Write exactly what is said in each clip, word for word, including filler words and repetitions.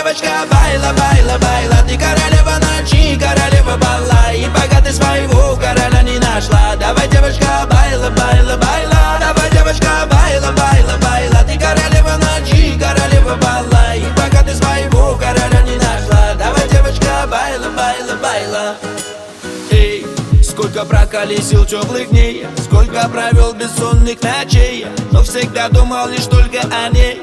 девочка, байла, байла, байла. Ты королева ночи, королева бала. И пока ты своего короля не нашла, давай, девочка, байла, байла, байла. Давай, девочка, байла, байла, байла. Ты королева ночи, королева бала. И пока ты своего короля не нашла, давай, девочка, байла, байла, байла. Эй, сколько проколесил теплых дней, сколько провел бессонных ночей, но всегда думал лишь только о ней.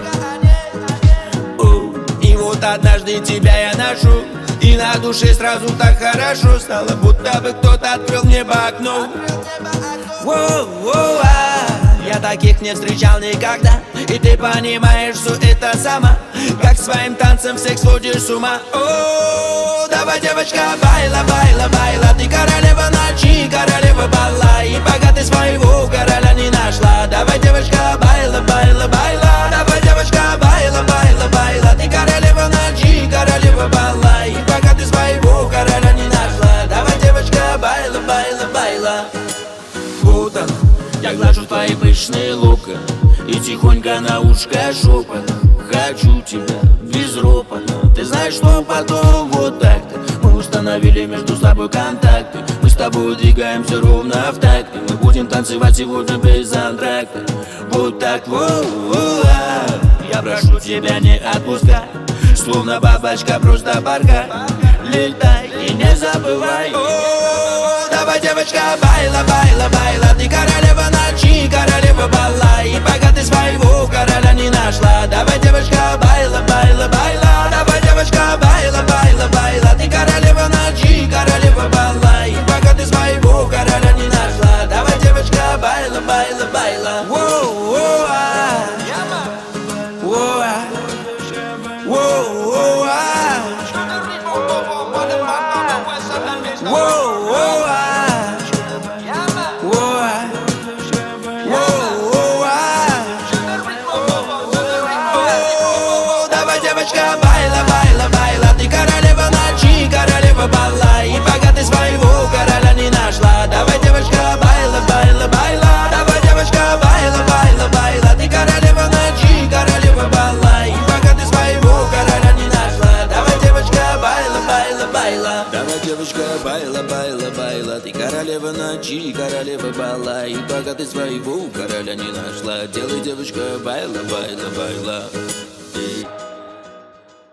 И вот однажды тебя я ношу, и на душе сразу так хорошо стало, будто бы кто-то открыл небо окно. Воу-воу, а, я таких не встречал никогда, и ты понимаешь все это сама, как своим танцем всех сводишь с ума. О, давай, девочка, байла, байла, байла. Ты королева ночи, королева бала. И пока ты своего короля не нашла, давай, девочка, байла, байла, байла. Давай, девочка, байла, байла, байла. Ты королева ночи, королева бала. И пока ты своего короля не нашла, давай, девочка, байла, байла, байла. Вот он, я глажу твои пышные лука и тихонько на ушко шепот: хочу тебя безропотно. Ты знаешь, что потом вот так-то мы установили между собой контакты. Мы с тобой двигаемся ровно в такт, мы будем танцевать сегодня без антракта. Вот так вот, я прошу тебя, не отпускай, словно бабочка, просто порхай, летай и не забывай. О, давай, девочка, байла, байла, байла. Ты королева ночи, королева бала. И пока ты своего короля не нашла, давай, девочка, байла, байла, байла. Давай, девочка, байла, байла, байла. Ты королева ночи, королева бала. И пока ты своего короля не нашла, давай, девочка, байла, байла, байла. Воу-воу, а. Воу, а. Воу-воу, а. Воу-воу, а. Девочка, байла, байла, байла. Ты королева ночи, королева бала. И пока ты своего короля не нашла, давай, девочка, байла, байла, байла. Давай, девочка, байла, байла, байла. Ты королева ночи, королева бала. И пока ты своего короля не нашла, давай, девочка, байла, байла, байла. Давай, девочка, байла, байла, байла. Ты королева ночи, королева бала. И пока ты своего короля не нашла, делай, девочка, байла, байла, байла.